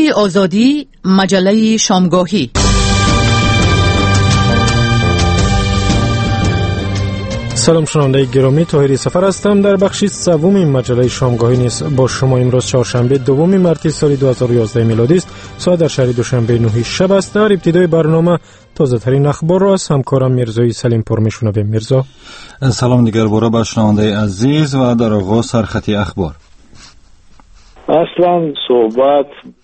رادیوی آزادی، مجله شامگاهی. سلام شنونده گرامی، طاهری سفر هستم. در بخش سوم مجله شامگاهی نیز با شما. امروز چهارشنبه دوم مارس سال 2011 میلادی است. ساعت در شهر دوشنبه 9 شب است. در ابتدای برنامه تازه ترین اخبار را از همکارم میرزای سلیم پور میشنویم. میرزا. سلام دیگر باره به شنونده عزیز و در آغاز سرخطی اخبار. اصلا صحبت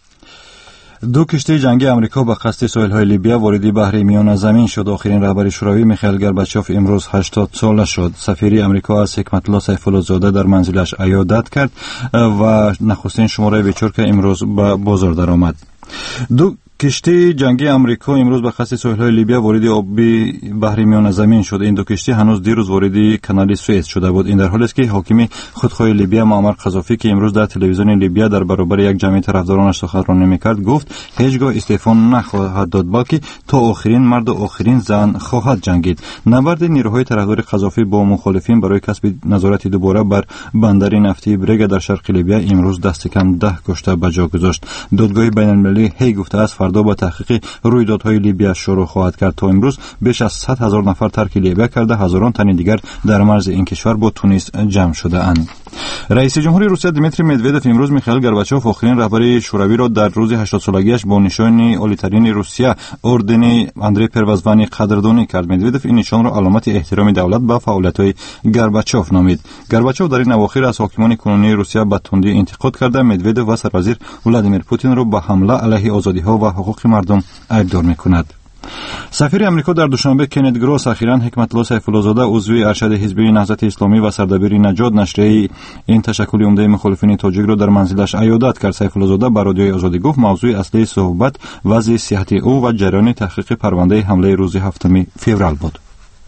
دو کشتی جنگی امریکا به قصد ساحل‌های لیبیا وارد بحر میان زمین شد. آخرین رهبر شوروی میخائیل گورباچوف امروز 80 ساله شد. سفیر امریکا از حکمت الله سیف الله زاده در منزلش عیادت کرد و نخستین شماره ویچور که امروز به بازار درآمد. دو کشتی جنگی امریکا امروز به قصد ساحل‌های لیبیا وارد آبی بحر میان زمین شد. این دو کشتی هنوز دیروز وارد کانال سوئز شده بود. این در حالی است که حاکم خودخواه لیبیا معمر قذافی که امروز در تلویزیون لیبیا در برابر یک جمعیت طرفدارانش سخنرانی می‌کرد گفت هیچگاه استعفا نخواهد داد، بلکه تا آخرین مرد و آخرین زن خواهد جنگید. نبرد نیروهای طرفدار قذافی با مخالفین برای کسب نظارت دوباره بر بندر نفتی برگ در شرق لیبیا امروز دست کم 10 کشته به جا گذاشت. دادگاه بین‌المللی هی گفته است فردا با تحقیق رویدادهای لیبیا شروع خواهد کرد. تا امروز بیش از 100,000 نفر ترک لیبیا کرده، هزاران تن دیگر در مرز این کشور با تونس جمع شده اند. رئیس جمهوری روسیه دیمیتری مدودوف امروز میخائیل گورباچوف آخرین رهبر شوروی را در روز 80 سالگیش با نشان عالی‌ترین روسیه اردن اندری پروازوانی قدردانی کرد. مدودوف این نشان را علامت احترام دولت به فعالیت‌های گورباچوف نامید. گورباچوف در این اواخر از حاکمان کنونی روسیه به تندی انتقاد کرده. مدودوف و سروزیر ولادیمیر پوتین را به حمله علیه آزادی‌ها و حقوق مردم ایبدار می‌کند. سفیر امریکا در دوشنبه کینت گروس اخیراً حکمت الله سیف الله زاده عضو ارشد حزب نهضت اسلامی و سردبیر نجات نشریه این تشکل عمده مخالفین تاجیک را در منزلش عیادت کرد. سیف الله زاده به رادیوی آزادی گفت موضوع اصلی صحبت وضع صحتی او و جریان تحقیق پرونده حمله روز 7 فوریه بود.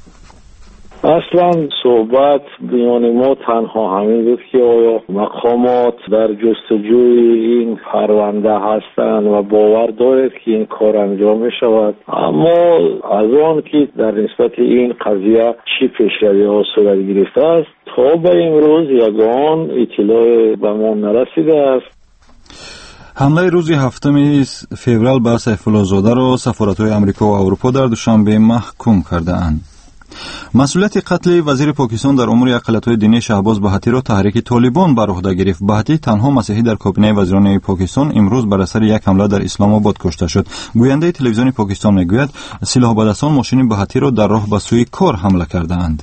اصلا صحبت میان ما تنها همین بود که آیا مقامات در جستجوی این پرونده هستند و باور دارد که این کار انجام می شود. اما از آن که در نسبت این قضیه چی پیشروی ها صورت گرفته است تا به امروز یگان اطلاع به ما نرسیده است. حمله روز 7 فوریه به سیف الله زاده را سفارت‌های امریکا و اروپا در دوشنبه محکوم کرده‌اند. مسئولیت قتل وزیر پاکستان در امور اقلیت‌های دینی شهباز بهاتی را تحریک طالبان بر عهده گرفت. بهاتی تنها مسیحی در کابینه وزیران پاکستان امروز بر اثر یک حمله در اسلام آباد کشته شد. گوینده تلویزیون پاکستان میگوید سلاح بدستان ماشین بهاتی را در راه به سوی کار حمله کرده‌اند.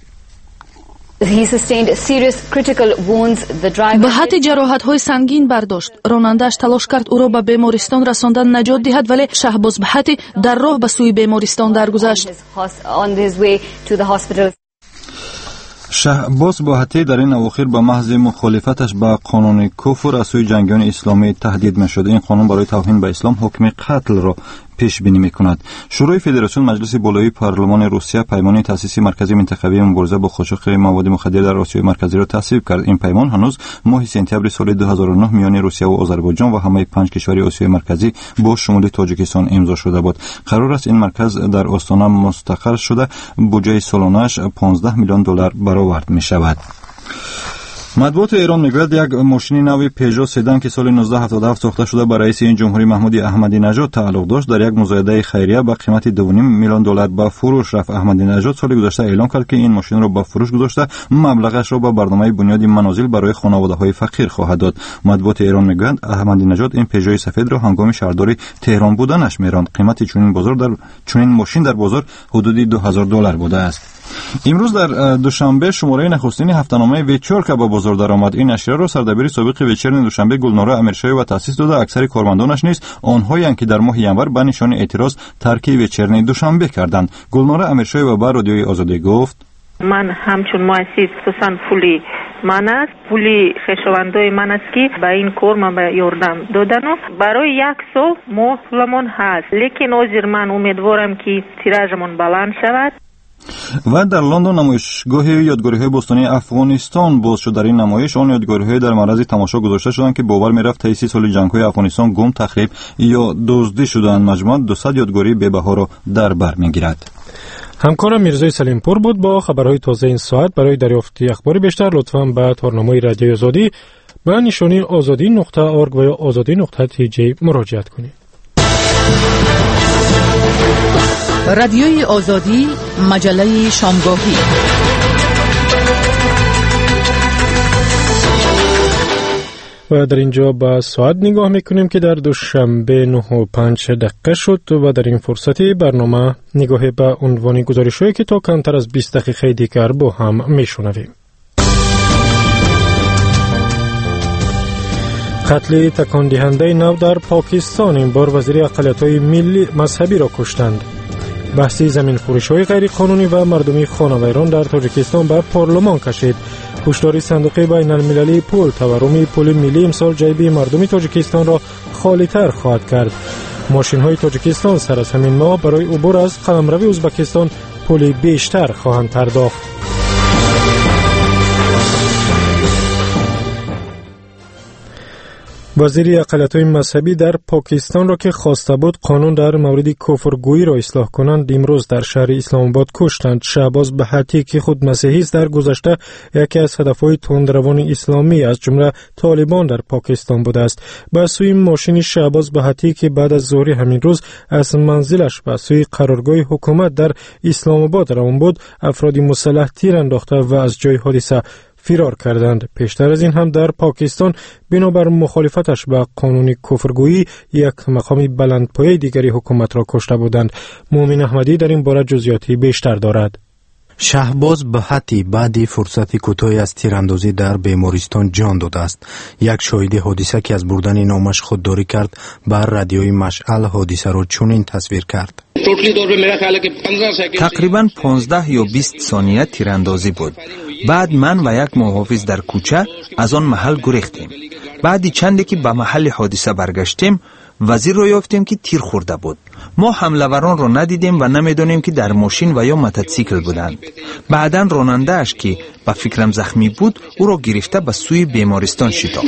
بهاتی جراحت‌های سنگین برداشت. راننده‌اش تلاش کرد او را به بیمارستان رساندن نجات دهد، ولی شهباز بهاتی در راه به سوی بیمارستان درگذشت. شهباز بهاتی در این اواخر به محض مخالفتش با قانون کفر از سوی جنگیان اسلامی تهدید می‌شد. این قانون برای توهین به اسلام حکم قتل را پیش بینی می‌کند. شورای فدراسیون مجلس بالای پارلمان روسیه پیمان تأسیس مرکز منطقوی مبارزه با قاچاق مواد مخدر در آسیای مرکزی را تصویب کرد. این پیمان هنوز ماه سپتامبر سال 2009 میان روسیه و آذربایجان و همه 5 کشور آسیای مرکزی با شمول تاجیکستان امضا شده بود. قرار است این مرکز در آستانه مستقر شده بودجه سالانه‌اش 15 میلیون دلار برآورد می‌شود. مطبوعات ایران میگوید یک ماشین نو پیژو سدن که سال 1977 ساخته شده برای رئیس این جمهوری محمود احمدی نژاد تعلق داشت در یک مزایده خیریه با قیمت 2.5 میلیون دلار به فروش رفت. احمدی نژاد سال گذشته اعلام کرد که این ماشین را به فروش گذاشته، مبلغش را به برنامه بنیاد منازل برای خانواده‌های فقیر خواهد داد. مطبوعات ایران میگویند احمدی نژاد این پیژو سفید را هنگام شهرداری تهران بودنش میراند. قیمت چنین ماشین در بازار حدود 2000 دلار بوده است. امروز در دوشنبه شماره نخستین هفته‌نامه ویچور که به بازار درآمد. این نشریه را سردبیر سابق ویچر دوشنبه گلناره امیرشاهی و تأسیس داده. اکثر کارمندانش نیز آنهایی که در ماه ینور به نشان اعتراض ترک ویچر دوشنبه کردند. گلناره امیرشاهی و به رادیوی آزادی گفت من همچون مؤسس خصوصا پولی من است، پولی خویشاوندای من است که به این کار من به یاردم دادن برای یک سال ما پولمون هست، لیکن حاضر من امیدوارم که تیراژمون بلند شود. و در لندن نمایشگاه یادگاری‌های باستانی افغانستان باز شد. در این نمایش آن یادگاری‌های در معرض تماشا گذاشته شدند که باور می‌رفت طی 30 سال جنگ‌های افغانستان گم، تخریب یا دزدی شدند. مجموع 200 یادگاری بی‌بها را در بر می‌گیرد. همکارم میرزای سلیم پور بود با خبرهای تازه این ساعت. برای دریافت اخبار بیشتر لطفاً به تارنامه رادیوی آزادی و نشانی azadi.org و یا azadi.tj مراجعت کنید. رادیوی آزادی، مجله شامگاهی. و در اینجا به ساعت نگاه میکنیم که در دوشنبه 9:05 شد و در این فرصتی برنامه نگاه به عنوان گزارش‌هایی که تا کمتر از 20 دقیقه دیگر با هم میشنویم. قتل تکان دهنده نو در پاکستان، این بار وزیر اقلیت‌های ملی مذهبی را کشتند. بحث زمین فروش‌های غیر قانونی و مردمی خانوایران در تاجیکستان به پارلمان کشید. هشدار صندوق بین المللی پول تورم پول ملی امسال جیب مردمی تاجیکستان را خالی‌تر خواهد کرد. ماشین‌های تاجیکستان سر از همین ماه برای عبور از قلمرو ازبکستان پول بیشتر خواهند پرداخت. وزیر اقلیت‌های مذهبی در پاکستان را که خواسته بود قانون در مورد کفرگویی را اصلاح کنند، امروز در شهر اسلام آباد کشتند. شهباز بهاتی که خود مسیحی است در گذشته یکی از هدفهای تندروان اسلامی از جمله طالبان در پاکستان بوده است. به سوی ماشین شهباز بهاتی که بعد از ظهر همین روز از منزلش به سوی قرارگاه حکومت در اسلام آباد روان بود، افراد مسلح تیر انداخته و از جای حادثه فرار کردند. پیشتر از این هم در پاکستان بنابر مخالفتش با قانون کفرگویی یک مقام بلندپایه دیگری حکومت را کشته بودند. مومن احمدی در این باره جزئیاتی بیشتر دارد. شهباز بهاتی بعد فرصت کوتاهی از تیراندازی در بیمارستان جان داده است. یک شاهد حادثه که از بردن نامش خودداری کرد بر رادیوی مشعل حادثه را چنین تصویر کرد. تقریباً 15 یا 20 ثانیه تیراندازی بود. بعد من و یک محافظ در کوچه از آن محل گریختیم. بعدی چندی که به محل حادثه برگشتیم، وزیر را یافتیم که تیر خورده بود. ما حمله‌وران را ندیدیم و نمیدانیم که در ماشین و یا موتورسیکل بودند. بعداً راننده اش که به فکرم زخمی بود او را گرفته به سوی بیمارستان شتافت.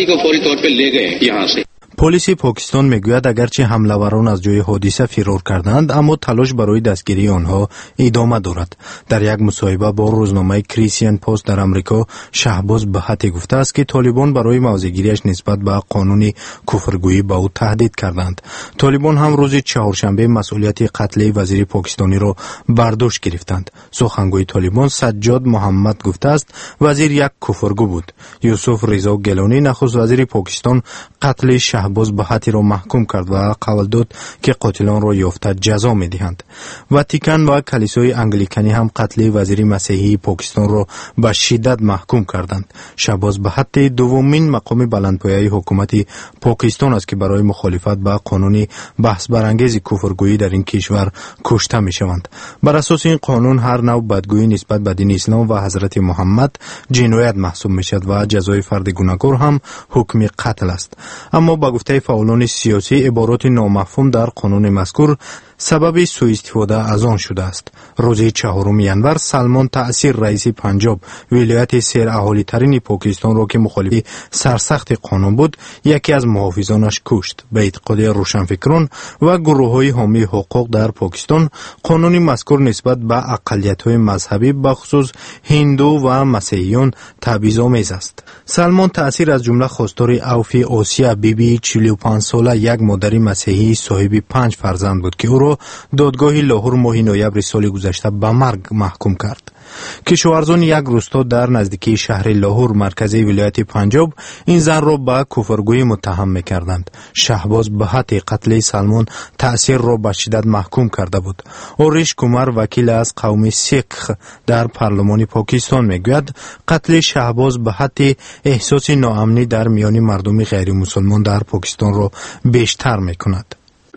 پلیس پاکستان میگوید اگرچه حمله‌وران از جای حادثه فرار کردند، اما تلاش برای دستگیری آنها ادامه دارد. در یک مصاحبه با روزنامه کریسین پست در آمریکا، شهباز بهاتی گفته است که طالبان برای موضع‌گیریش نسبت به قانون کفرگویی با او تهدید کردند. طالبان هم روز چهارشنبه مسئولیت قتل وزیر پاکستانی را برداشت گرفتند. سخنگوی طالبان سجاد محمد گفته است وزیر یک کفرگو بود. یوسف رضا گیلانی نخست وزیر پاکستان قتل شهباز بهاتی را محکوم کرد و قول داد که قاتلان را یافته جزا می‌دهند. واتیکان و کلیسای انگلیکانی هم قتل وزیر مسیحی پاکستان را به شدت محکوم کردند. شهباز بهاتی دومین مقام بلندپایه حکومت پاکستان است که برای مخالفت با قانون بحث برانگیز کفرگویی در این کشور کشته می‌شوند. بر اساس این قانون هر نوع بدگویی نسبت به دین اسلام و حضرت محمد جنایت محسوب می‌شود و جزای فرد گناهکار هم حکم قتل است. اما با گفته فعالان سیاسی عبارات نامفهوم در قانون مذکور سبب سوء استفاده از آن شده است. روز 4 ژانویه سلمان تأثیر رئیس پنجاب ولایت سیر اهالی ترین پاکستان را که مخالف سرسخت قانون بود یکی از محافظانش کشت. به اعتقاد روشنفکران و گروه‌های حامی حقوق در پاکستان قانون مذکور نسبت به اقلیت‌های مذهبی بخصوص هندو و مسیحیان تبعیض‌آمیز است. سلمان تأثیر از جمله خواستار عفو آسیا بیبی 45 ساله یک مادر مسیحی صاحب 5 فرزند بود که او را دادگاه لاهور ماه نوامبر سال گذشته به مرگ محکوم کرد. کشاورزان یک روستا در نزدیکی شهر لاهور مرکز ولایت پنجاب این زن را به کفرگویی متهم می‌کردند. شهباز بهاتی قتل سلمان تأثیر را به شدت محکوم کرده بود. اوریش کمر وکیل از قوم سیخ در پارلمان پاکستان میگوید قتل شهباز بهاتی احساس ناامنی در میان مردم غیر مسلمان در پاکستان را بیشتر می‌کند.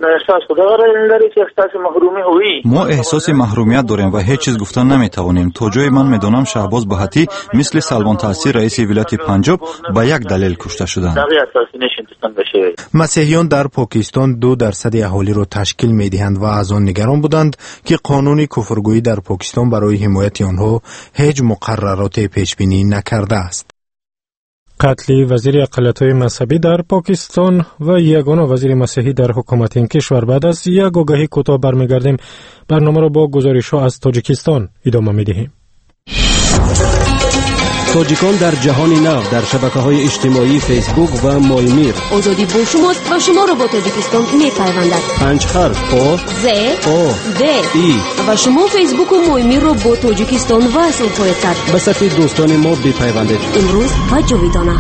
ما احساس محرومیت داریم و هیچ چیز گفتن نمیتوانیم. تا جای من میدانم شهباز بهاتی مثل سلمان تأثیر رئیس ولایت پنجاب به یک دلیل کشته شدند. مسیحیان در پاکستان 2% اهالی را تشکیل میدهند و از آن نگران بودند که قانون کفرگویی در پاکستان برای حمایت آنها هیچ مقررات پیش بینی نکرده است. قتل وزیر اقلیت‌های مذهبی در پاکستان و یگانه وزیر مسیحی در حکومت این کشور. بعد از یک آگهی کوتاه برمیگردیم. برنامه را با گزارش‌ها از تاجیکستان ادامه می‌دهیم. تاجیکان در جهان نو در شبکه‌های اجتماعی فیسبوک و مایمیر. آزادی با شماست و شما را با تاجیکستان می‌پیوندد. 5 حرف آ ز او د ای و شما فیسبوک و مایمیر را با تاجیکستان وصل خواهید کرد. به صفحه دوستان ما بپیوندید. امروز و جاویدانه.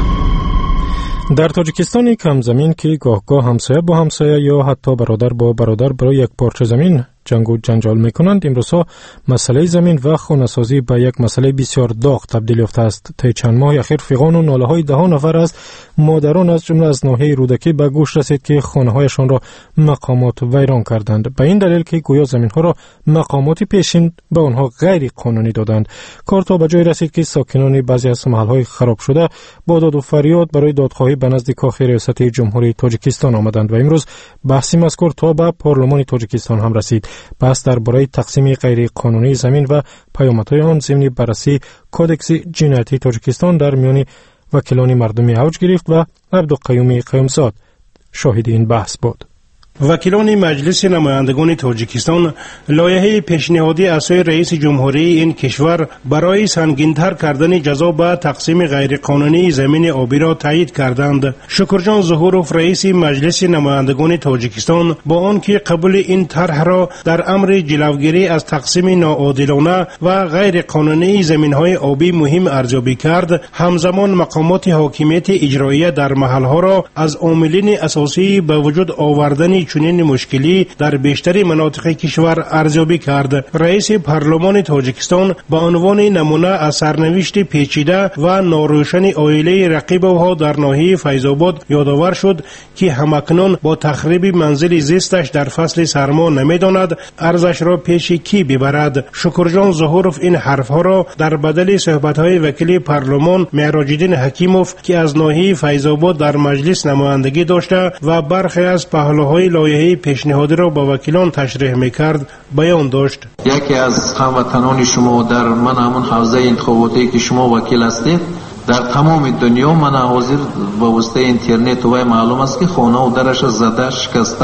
در تاجیکستان کم زمین که گاه همسایه با همسایه یا حتی برادر با برادر برای یک پارچه زمین جنگ و جنجال میکنند، امروزها مسئله زمین و خانه‌سازی به یک مسئله بسیار داغ تبدیل یافته است. طی چند ماه اخیر فیغان و ناله‌های ده ها نفر از مادران از جمله از ناحیه رودکی به گوش رسید که خانه‌هایشان را مقامات ویران کردند، به این دلیل که گویا زمین‌ها را مقامات پیشین به آنها غیر قانونی دادند. کار تا به جای رسید که ساکنان بعضی از محل‌های خراب شده با داد و فریاد برای دادخواهی به نزد کاخ ریاست جمهوری تاجیکستان آمدند و امروز بحث مذکور تا به پارلمان تاجیکستان هم رسید. بحث درباره تقسیم غیر قانونی زمین و پیامدهای آن ضمن بررسی کودکس جنایتی تاجیکستان در میان وکیلان مردمی اوج گرفت و عبدالقیوم قیومزاد شاهد این بحث بود. وکیلان مجلس نمایندگان تاجیکستان لایحه پیشنهادی از سوی رئیس جمهوری این کشور برای سنگین‌تر کردن جزا به تقسیم غیرقانونی زمین آبی را تایید کردند. شکرجان ظهوروف رئیس مجلس نمایندگان تاجیکستان با آنکه قبول این طرح را در امر جلوگیری از تقسیم ناعادلانه و غیرقانونی زمین‌های آبی مهم ارزیابی کرد، همزمان مقامات حاکمیت اجراییه در محل‌ها را از عاملین اساسی به وجود آوردن چنین مشکلی در بیشتر مناطق کشور ارزیابی کرد. رئیس پارلمان تاجیکستان به عنوان نمونه از سرنوشت پیچیده و ناروشن عائله رقیب او در ناحیه فیض‌آباد یادآور شد که همکنون با تخریب منزل زیستش در فصل سرما نمیداند ارزش را پیش کی ببرد. شکرجان ظهوروف این حرفها را در بدل صحبت‌های وکیل پارلمان معراج‌الدین حکیموف که از ناحیه فیض‌آباد در مجلس نمایندگی داشته و برخی از پهلوهای لایحه پیشنهادی را با وکیلان تشریح می‌کرد بیان داشت. یکی از هموطنان شما در من همون حوزه انتخاباتی که شما وکیل هستید در تمام دنیا من حاضر با واسطه اینترنت و معلوم است که خانه و درش زده شکسته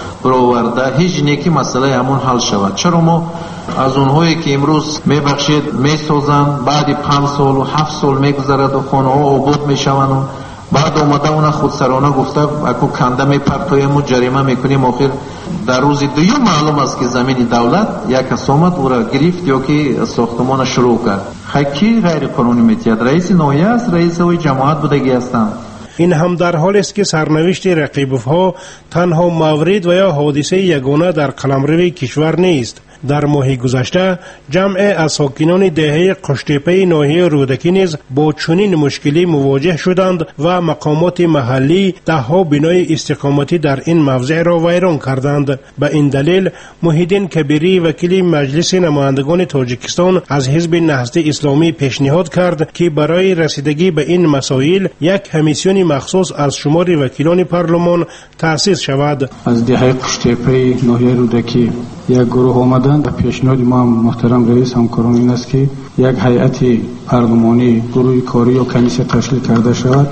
برآورده هیچ نیکی مسئله همون حل شود. چرا ما از اونهایی که امروز میبخشید میسازند بعد 5 سال و 7 سال میگذرد و خانه ها آباد میشوند و بعد اومده اونا خودسرانه گفته اکو کنده میپرتویم و جریمه میکنیم، آخر در روز دوم معلوم است که زمین دولت یک کس آمد او را گرفت یا که ساختمان شروع کرد. کی غیر قانونی میتید؟ رئیس ناحیه است، رئیس وی جماعت بودگی هستند. این هم در حالی است که سرنوشت رقیب‌ها تنها مورد و یا حادثه یگانه در قلمرو کشور نیست. در ماه گذشته جمع از ساکنان دهه قشتیپه ناحیه رودکی نیز با چنین مشکلی مواجه شدند و مقامات محلی دهها بنای استقامتی در این موضع را ویران کردند. به این دلیل محیدین کبیری وکیل مجلس نمایندگان تاجیکستان از حزب نهضت اسلامی پیشنهاد کرد که برای رسیدگی به این مسائل یک کمیسیون مخصوص از شمار وکیلان پارلمان تأسیس شود. از دهه قشتیپه ناحیه رودکی یک گروه آمدن و پیشنهاد ما محترم رئیس همکاران این است که یک هیئت پارلمانی گروه کاری یا کمیسیون تشکیل کرده شود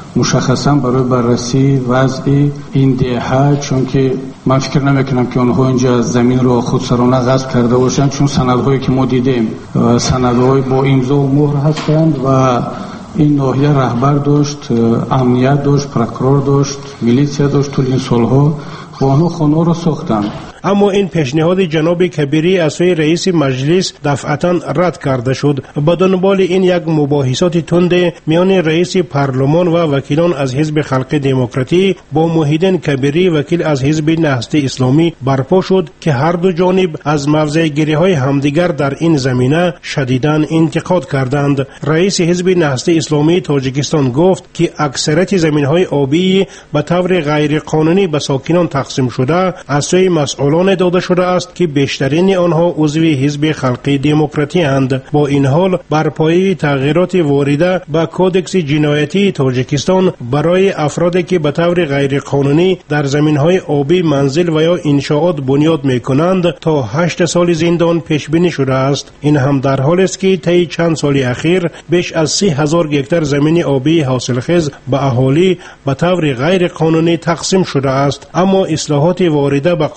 مشخصا برای بررسی وضع این دهه، چون که من فکر نمیکنم که آنها اینجا زمین رو خودسرانه غصب کرده باشند، چون سندهایی که ما دیدیم سندهای با امضا و مهر هستند و این ناحیه رهبر داشت، امنیت داشت، پروکورور داشت، میلیسیا داشت، طول این سالها و آنها خانه را ساختند. اما این پیشنهاد جناب کبیری از سوی رئیس مجلس دفعتا رد کرده شد. به دنبال این یک مباحثات تند میان رئیس پارلمان و وکیلان از حزب خلق دموکراتی با محیدین کبیری وکیل از حزب نهضت اسلامی برپا شد که هر دو جانب از موضع گیری های همدیگر در این زمینه شدیداً انتقاد کردند. رئیس حزب نهضت اسلامی تاجیکستان گفت که اکثریت زمین های آبی به طور غیر قانونی به ساکنان تقسیم شده از سوی مسئولان داده شده است که بیشترین آنها عضو حزب خلق دموکراتی اند. با این حال بر پایه تغییرات وارده به کودکس جنایتی تاجیکستان برای افرادی که به طور غیر قانونی در زمین‌های آبی منزل و یا انشاءات بنیاد می‌کنند تا 8 سال زندان پیش بینی شده است. این هم در حالی است که طی چند سال اخیر بیش از 30,000 هکتار زمین آبی حاصلخیز به اهالی به طور غیر قانونی تقسیم شده است. اما اصلاحات وارده به قانون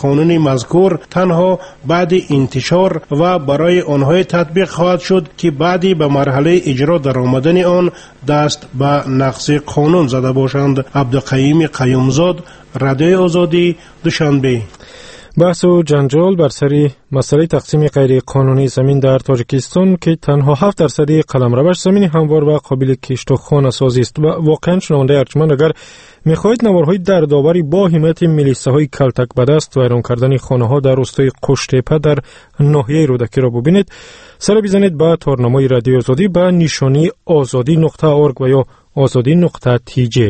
مذکور تنها بعد انتشار و برای آنها تطبیق خواهد شد که بعدی به مرحله اجرا در آمدن آن دست به نقض قانون زده باشند. عبدالقیوم قیومزاد، رادیوی آزادی، دوشنبه. بحث و جنجال بر سر مسئله تقسیم غیر قانونی زمین در تاجیکستان که تنها 7% قلمروش زمین هموار و قابل کشت و خانه سازی است. و واقعا شنونده ارجمند، اگر میخواهید نوارهای دردآوری با حمایت میلیسه های کلتک به دست و ویران کردن خانه ها در روستای قشتیپه در ناحیه رودکی را ببینید، سر بزنید به تارنامه رادیو آزادی به نشانی azadi.org و یا azadi.tj.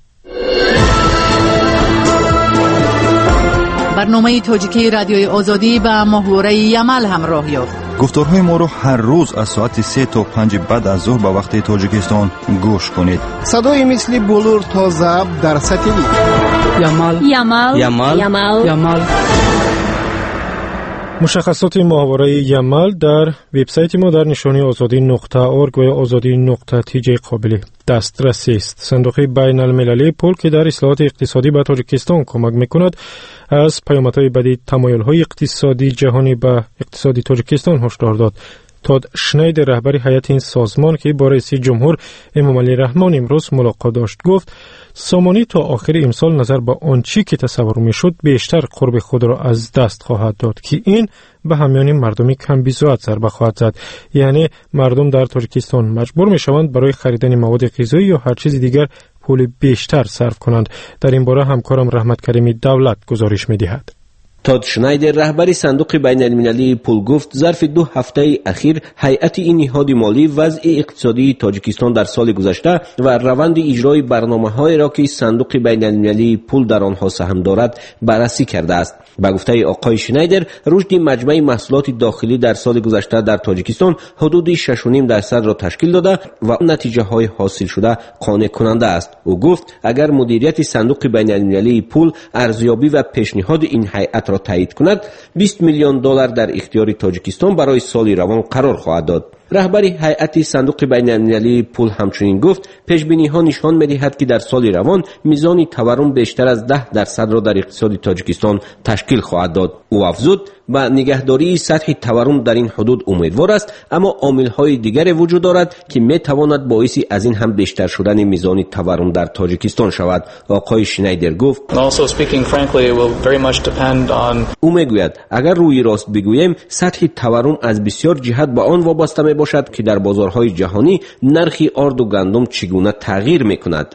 برنامه تاجیکی رادیوی آزادی به محور یمل همراه یافت. گفتارهای ما رو هر روز از ساعت 3 تا 5 بعد از ظهر به وقت تاجیکستان گوش کنید. صدای مثل بلور تا ضبط در ساتلیت. یمل. مشخصات محاوره یمل در وبسایت ما در نشانی azadi.org و یا azadi.tj قابل دسترسی است. صندوق بین المللی پول که در اصلاحات اقتصادی به تاجیکستان کمک میکند، از پیامدهای بدی تمایل‌های اقتصادی جهانی به اقتصادی تاجیکستان هشدار داد. تاد شنیدر، رهبر هیئت این سازمان که با رئیس جمهور امامعلی رحمان امروز ملاقات داشت، گفت سامانی تا آخر امسال نظر به آنچه که تصور میشد بیشتر قرب خود را از دست خواهد داد که این به همیان مردمی کم بی‌ضرورت ضربه خواهد زد. یعنی مردم در تاجیکستان مجبور میشوند برای خریدن مواد غذایی یا هر چیز دیگر پول بیشتر صرف کنند. در این باره همکارم رحمت کریمی دولت گزارش می‌دهد. تاد شنیدر، رهبر صندوق بین المللی پول، گفت ظرف 2 هفته اخیر هیئت این نهاد مالی وضع اقتصادی تاجیکستان در سال گذشته و روند اجرای برنامه‌های را که صندوق بین المللی پول در آنها سهم دارد بررسی کرده است. به گفته آقای شنیدر، رشد مجموع محصولات داخلی در سال گذشته در تاجیکستان حدود 6.5% را تشکیل داده و نتیجه‌های حاصل شده قانع کننده است. او گفت اگر مدیریت صندوق بین المللی پول ارزیابی و پیشنهاد این هیئت را تایید کند، 20 میلیون دلار در اختیار تاجیکستان برای سال روان قرار خواهد داد. رهبر هیئت صندوق بین المللی پول همچنین گفت پیشبینی‌ها نشان می‌دهد که در سال روان میزان تورم بیشتر از 10% را در اقتصاد تاجیکستان تشکیل خواهد داد. او افزود با نگهداری سطح تورم در این حدود امیدوار است، اما عامل‌های دیگری وجود دارد که می‌تواند باعث از این هم بیشتر شدن میزان تورم در تاجیکستان شود. آقای شنیدر گفت او میگوید اگر روی راست بگوییم سطح تورم از بسیار جهت به آن وابسته می باشد که در بازارهای جهانی نرخ آرد و گندم چگونه تغییر میکند.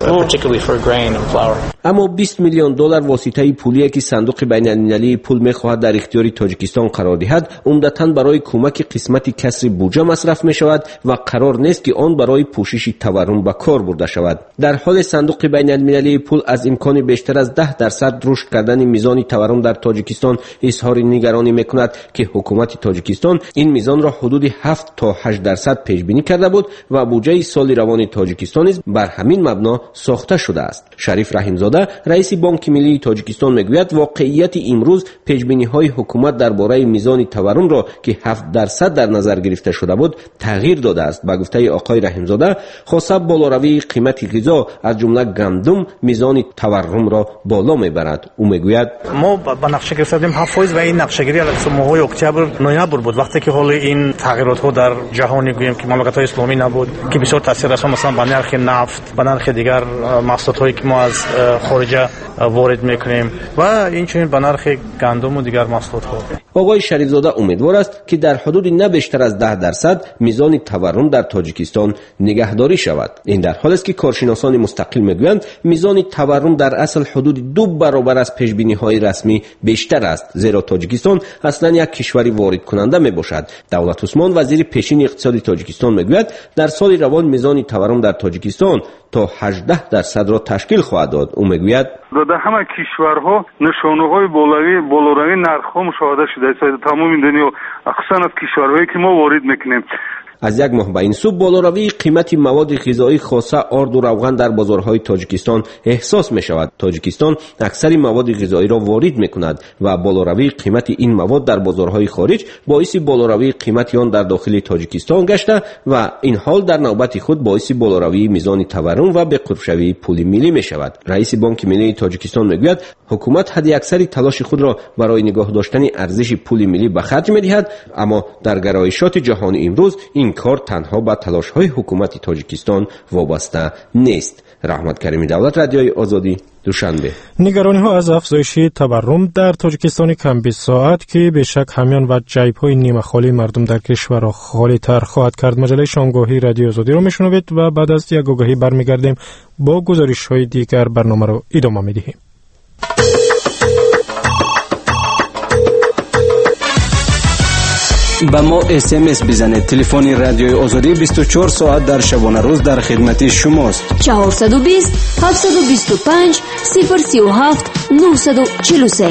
اما 20 میلیون دلار واسطه پولی که صندوق بین المللی پول میخواهد در اختیار تاجیکستان قرار دهد عمدتاً برای کمک قسمت کسر بودجه مصرف میشود و قرار نیست که آن برای پوشش تورم به کار برده شود. در حال صندوق بین المللی پول از امکان بیشتر از 10% رشد کردن میزان تورم در تاجیکستان اظهار نگرانی میکند که حکومت تاجیکستان این میزان را حدود 7 تا 8% پیش بینی کرده بود و بودجه سال روان تاجیکستان بر همین مبنا ساخته شده است. شریف رحیمزاده، رئیس بانک ملی تاجیکستان میگوید واقعیت امروز پیش بینی های حکومت درباره میزان تورم را که 7% در نظر گرفته شده بود تغییر داده است. به گفته آقای رحیمزاده، خاصه بالاروی قیمت غذا از جمله گندم میزان تورم را بالا میبرد. او میگوید ما با نقشه گرفتیم 7% و این نقشه‌گیری از ماه اکتبر نوامبر بود، وقتی که حال این تغییرات ها در جهانی گویم که مملکت‌های اسلامی نبود که بسیار تاثیر داشت، مثلا به نرخ نفت، به نرخ دیگر محصولاتی که ما از خارج وارد میکنیم و اینچنین به نرخ گندم و دیگر محصولات. آقای شریفزاده امیدوار است که در حدود نه بیشتر از 10% میزان تورم در تاجیکستان نگهداری شود. این در حالی است که کارشناسان مستقل میگویند میزان تورم در اصل حدود 2 برابر از پیشبینی‌های رسمی بیشتر است، زیرا تاجیکستان اصلا یک کشوری وارد کننده میباشد. دولت عثمان، وزیر پیشین اقتصادی تاجیکستان میگوید در سال روان میزان تورم در تاجیکستان تا 18% را تشکیل خواهد داد. او میگوید در همه کشورها نشانه‌های بالاروی نرخ‌ها مشاهده شده است در تمام دنیا، خصوصا از کشورهایی که ما وارد میکنیم. از یک ماه به این سو بالاروی قیمت مواد غذایی خاصه آرد و روغن در بازارهای تاجیکستان احساس می شود. تاجیکستان اکثر مواد غذایی را وارد می کند و بالاروی قیمت این مواد در بازارهای خارج باعث بالاروی قیمت آن در داخل تاجیکستان گشته و این حال در نوبت خود باعث بالاروی میزان تورم و به قربشوی پول ملی می شود. رئیس بانک ملی تاجیکستان میگوید حکومت حد اکثر تلاش خود را برای نگاه داشتن ارزش پول ملی به خرج می‌دهد، اما در گرایشات جهانی امروز این کار تنها به تلاش‌های حکومت تاجیکستان وابسته نیست. رحمت کریمی، دولت رادیوی آزادی، دوشنبه. نگرانی‌ها از افزایش تورم در تاجیکستان کم 20 ساعت که به شک همیان و جیب‌های نیمه خالی مردم در کشور را خالی‌تر خواهد کرد. مجله شامگاهی رادیو آزادی را میشنوید و بعد از یک آگاهی برمیگردیم با گزارش‌های دیگر برنامه را ادامه می‌دهیم. با ما SMS بزنید. تلفن رادیوی آزادی 24 ساعت در شبانه روز در خدمت شماست. 420 725 037 943.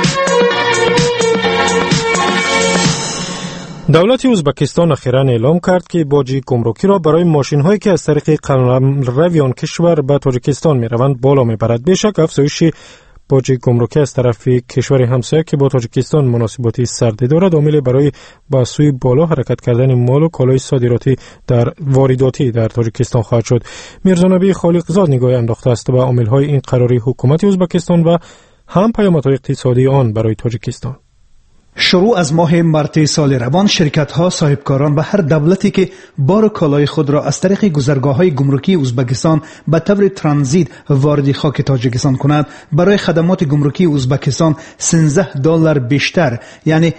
دولت ازبکستان اخیراً اعلام کرد که باج گمرکی را برای ماشین‌هایی که از طریق قلمرو آن کشور به تاجیکستان می‌روند بالا می‌برد. بیشک افزایش باج گمرکی از طرف کشور همسایه که با تاجیکستان مناسباتی سرد دارد عامل برای با سوی بالا حرکت کردن مال و کالای صادراتی در وارداتی در تاجیکستان خواهد شد. میرزا نبی خالقزاد نگاه انداخته است به عامل‌های این قراری حکومت ازبکستان و هم پیامدهای اقتصادی آن برای تاجیکستان. شروع از ماه مارت سال روان شرکت‌ها صاحبکاران و هر دولتی که بار کالای خود را از طریق گذرگاه‌های گمرکی ازبکستان به طور ترانزیت وارد خاک تاجیکستان کند برای خدمات گمرکی ازبکستان $13 بیشتر یعنی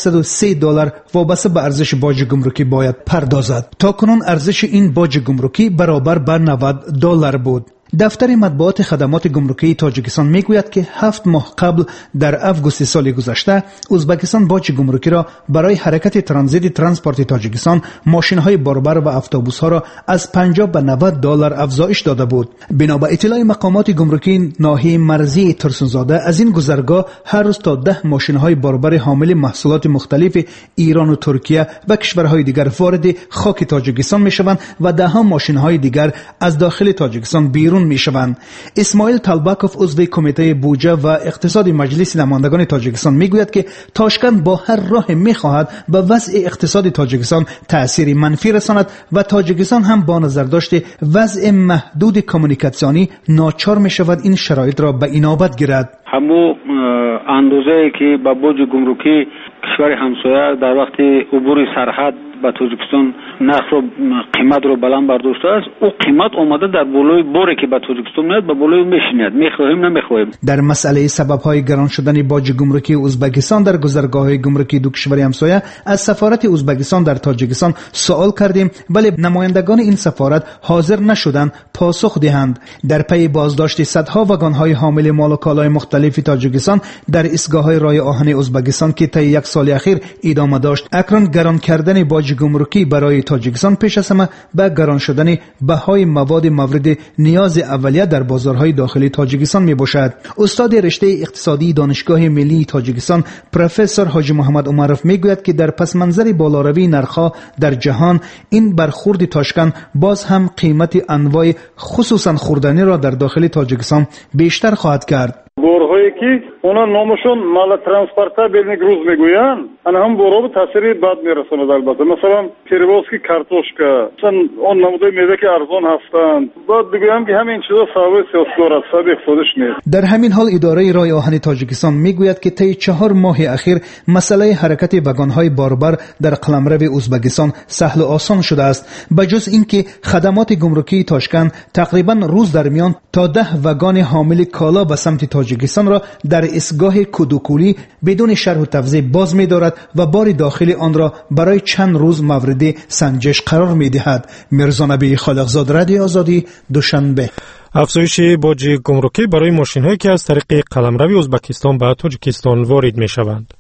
$103 وابسته به ارزش باج گمرکی باید پردازد. تاکنون ارزش این باج گمرکی برابر به $90 بود. دفتر مطبوعات خدمات گمرکی تاجیکستان میگوید که 7 ماه قبل در آگوست سال گذشته ازبکستان باج گمرکی را برای حرکت ترانزیت ترانسپورت تاجیکستان ماشین‌های باربر و اتوبوس‌ها را از $50 به $90 افزایش داده بود. بنا به اطلاع مقامات گمرکی ناحیه مرزی ترسونزاده از این گذرگاه هر روز تا 10 ماشین‌های باربر حامل محصولات مختلف ایران و ترکیه و کشورهای دیگر وارد خاک تاجیکستان می‌شوند و 10 ماشین‌های دیگر از داخل تاجیکستان بیرون میشوند. اسماعیل طلبکوف عضو کمیته بودجه و اقتصاد مجلس نمایندگان تاجیکستان میگوید که تاشکند با هر راه میخواهد به وضع اقتصاد تاجیکستان تأثیر منفی رساند و تاجیکستان هم با نظر داشته وضع محدود کمیونیکاسیونی ناچار میشود این شرایط را به اینابت گیرد. همو اندازه‌ای که با بوج گمرکی کشور همسایه در وقت عبور سرحد با تاجیکستان نرخ رو قیمت رو بلند برداشته است، او قیمت اومده در بالای باری که به تاجیکستان میاد به بالای میشینید، میخواهیم نمیخواهیم. در مسئله سبب‌های گران شدن باج گمرکی ازبکستان در گذرگاه‌های گمرکی دو کشور همسایه از سفارت ازبکستان در تاجیکستان سوال کردیم، ولی نمایندگان این سفارت حاضر نشدند پاسخ دهند. در پی بازداشت صدها واگن‌های حامل مال و کالای مختلف تاجیکستان در ایستگاه‌های راه آهن ازبکستان که طی یک سال اخیر ادامه داشت، اکنون گران کردن باج گمرکی برای تاجیکستان پیش از همه به گران شدن بهای مواد مورد نیاز اولیه در بازارهای داخلی تاجیکستان می باشد. استاد رشته اقتصادی دانشگاه ملی تاجیکستان پروفسور حاجی محمد عمرов میگوید که در پس منظر بالاروی نرخ‌ها در جهان این برخورد تاشکند باز هم قیمت انواع خصوصا خوردنی را در داخل تاجیکستان بیشتر خواهد کرد. بورهایی که اونا نامشون مال ترانسپورتابельный груз میگوین، انا هم بورها به تاثیر بد میرسونه. البته مثلا پیروزکی کارتوشکا، مثلا اون نموده میوه که ارزان هستند، بعد بگویم که همین چیزا سبب سیاسی دارد، سبب اقتصادیش نیست. در همین حال اداره راه آهن تاجیکستان میگوید که طی 4 ماه اخیر مسئله حرکت واگن‌های باربر در قلمرو ازبکستان سهل و آسان شده است. بجز اینکه خدمات گمرکی تاشکند تقریبا روز در میان تا 10 واگن حامل کالا به سمت تاجیکستان را در ایستگاه کودوکولی بدون شرح و توضیح باز می‌دارد و بار داخلی آن را برای چند روز مورد سنجش قرار می‌دهد. میرزا نبی خالقزاد، رادیو آزادی، دوشنبه. افزایش باج گمرکی برای ماشین‌هایی که از طریق قلمرو ازبکستان به تاجیکستان وارد می‌شوند.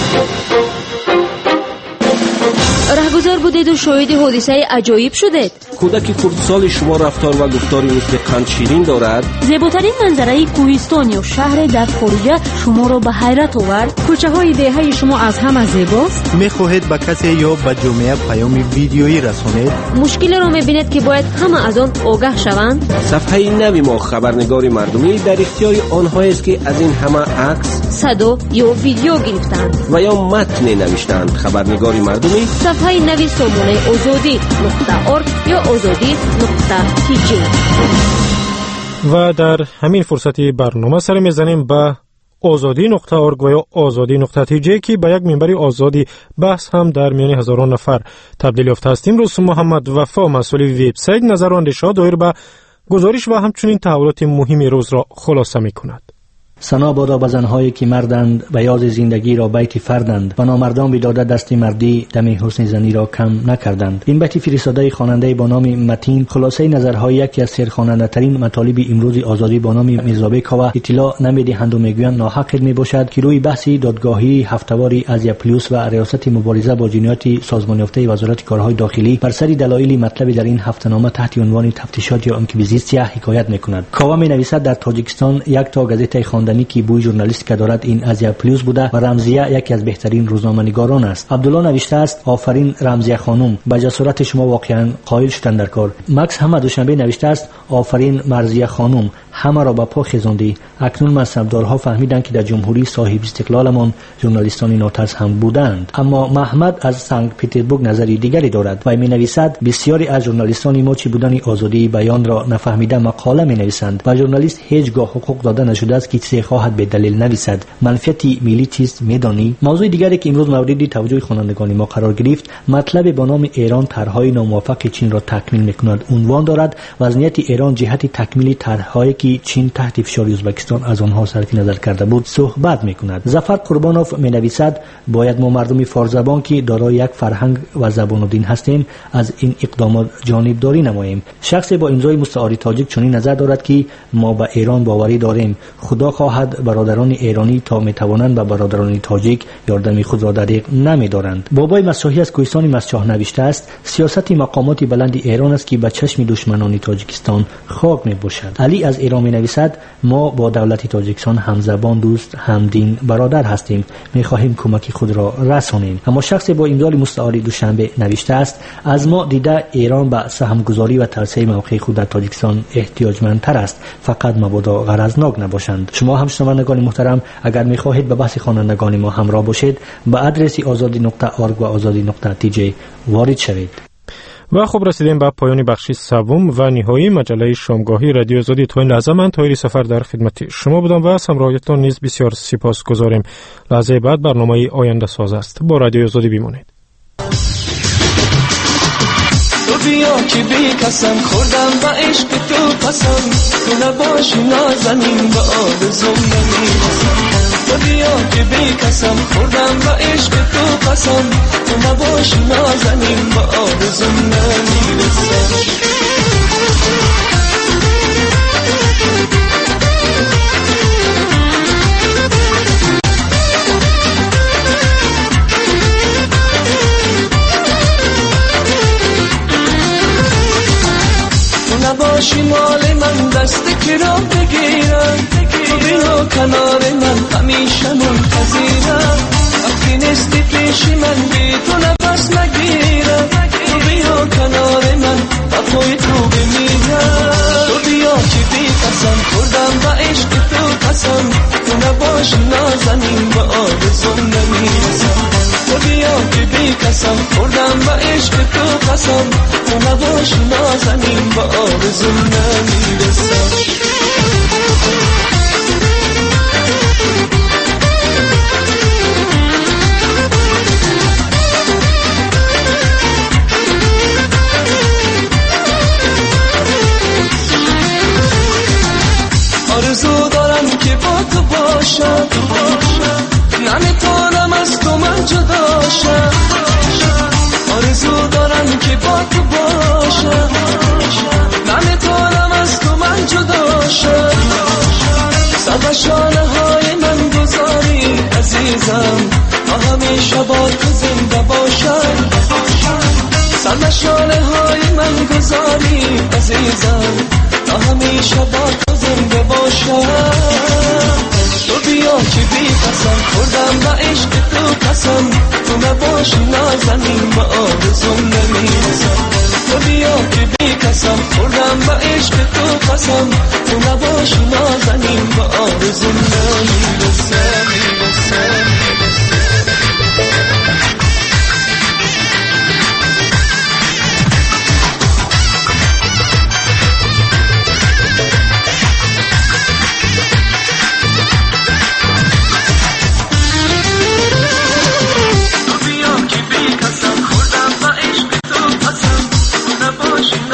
رهگذر بودید و شاهد حادثه عجایب شدید. کودک خردسال شما رفتار و گفتاری مثل قند شیرین دارد؟ زیباترین منظره کوهستان یا شهر در خارجه شما را به حیرت آورد؟ کوچه های دهه شما از همه زیباست؟ میخواهید به کسی یا به جامعه پیام ویدیویی رسانید؟ مشکلی را میبینید که باید همه از آن آگاه شوند؟ صفحه نوی ما خبرنگار مردمی در اختیار آنهایی است که از این همه عکس، صدا یا ویدیو گرفتند و یا متن نوشتند. خبرنگار مردمی صفحه نوی سامانه azadi.org یا azadi.tg. و در همین فرصتی برنامه سر میزنیم به azadi.org و یا azadi.tg که به یک منبر آزادی بحث هم در میان هزاران نفر تبدیل یافته است. امروز محمد وفا مسئول وبسایت نظر اندیشه دایر به گزارش و همچنین تحولات مهم روز را خلاصه می کند. ثنا بادا به زنهایی که مردند و یاد زندگی را بیت فردند و نامردان بداده دست مردی دم حسن زنی را کم نکردند. این بیت فرستاده خواننده با نام متین خلاصه نظرهای یکی از سرخواننده ترین مطالب امروز آزادی با نام میرزابک‌ها اطلاع نمیدهند و میگویند ناحق میباشد که روی بحث دادگاهی هفته‌واری آزیا پلوس و ریاست مبارزه با جنایات سازمان یافته وزارت کارهای داخلی بر سر دلایل مطلب در این هفته‌نامه تحت عنوان تفتیشات یا انکویزیسیا حکایت میکند. کاوا مینویسد در تاجیکستان یک تا گازیته که بوی ژورنالیست که دارد این آزیا پلوس بوده و رمزیه یکی از بهترین روزنامه‌نگاران است. عبدالله نوشته است آفرین رمزیه خانم، با جسارت شما واقعا قائل شدن در کار. مکس هم دوشنبه نوشته است آفرین مرزیه خانم، همه را به پا خیزاندی. اکنون مذهبدارها فهمیدند که در جمهوری صاحب استقلالمان ژورنالیستان ناترس هم بودند. اما محمد از سنت پترزبورگ نظری دیگری دارد و می‌نویسد بسیاری از ژورنالیستان ما چی بودن آزادی بیان را نفهمیده مقاله می‌نویسند و ژورنالیست هیچگاه حقوق داده نشده است که چیزی خواهد به دلیل نویسد. منفیت ملی چیست می‌دانی؟ موضوع دیگری که امروز مورد توجه خوانندگان ما قرار گرفت مطلب با نام ایران طرح‌های ناموفق چین را تکمیل می‌کند. عنوان دارد وضعیت ایران جهت تکمیل طرح‌های که چین تحت فشار ازبکستان از آنها صرف نظر کرده بود صحبت می‌کند. ظفر قربانوف می‌نویسد باید ما مردم فارزبان که دارای یک فرهنگ و زبان و دین هستیم از این اقدامات جانبداری نماییم. شخصی با امضای مستعار تاجیک چنین نظر دارد که ما به ایران باوری داریم. خدا خواهد برادران ایرانی تا میتوانند به برادران تاجیک یاردمی خود را دریغ نمی‌دارند. بابای مسیحی از کوهستان مسچاه نوشته است سیاست مقامات بلند ایران است که به چشم دشمنان تاجیکستان خاک می‌باشد. علی از ایران می‌نویسد ما با دولت تاجیکستان همزبان، دوست، همدین، برادر هستیم. می‌خواهیم کمک خود را رسانیم. اما شخصی با امضای مستعار دوشنبه نوشته است از ما دیده ایران به سهمگذاری و توسعه موقع خود در تاجیکستان احتیاجمندتر است، فقط مبادا غرضناک نباشند. شما هم شنوندگان محترم اگر می‌خواهید به بحث خوانندگان ما همراه باشید به آدرس azadi.org و azadi.tg وارد شوید. و خب رسیدیم به پایان بخش سوم و نهایی مجله شامگاهی رادیو آزادی. تا این لحظه من طاهری سفر در خدمت شما بودم و از همراهیتان نیز بسیار سپاسگزاریم. لحظه بعد برنامه آینده ساز است. با رادیو آزادی بمانید. بیا که بی قسم خوردم و عشق تو قسم تو نباشی نازنین به آرزوم نمیرسم. بیا که بی قسم خوردم و عشق تو قسم تو نباشی نازنین به آرزوم نمیرسم. نباشی مال من دست که را بگیرم تو بیا کنار من همیشه منتظرم. وقتی نیستی پیش من بی تو نفس نگیرم تو بیا کنار من و پای تو بمیرم. تو بیا که بی قسم خوردم و عشق تو قسم تو نباشی نازنین به آرزوم نمیرسم. تو بیا که بی قسم خوردم و عشق تو قسم تو نباشی نازنین به آرزوم نمیرسم. آرزو دارم که با تو باشم نمیتونم از تو من جدا شم. آرزو دارم که با تو باشم نمیتونم از تو من جدا شم. سر شانه های من گذاری عزیزم تا همیشه با تو زنده باشم. همه شانه های من گذاری عزیزم تا همیشه با تو زنده باشم تو بیا که بی قسم خوردم به عشق تو قسم تو نباشی نازنین به آرزوم نمیرسم تو بیا که بی قسم خوردم به عشق تو قسم تو نباشی نازنین به آرزوم نمیرسم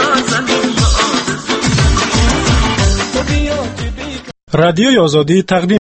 رادیوی آزادی تقدیم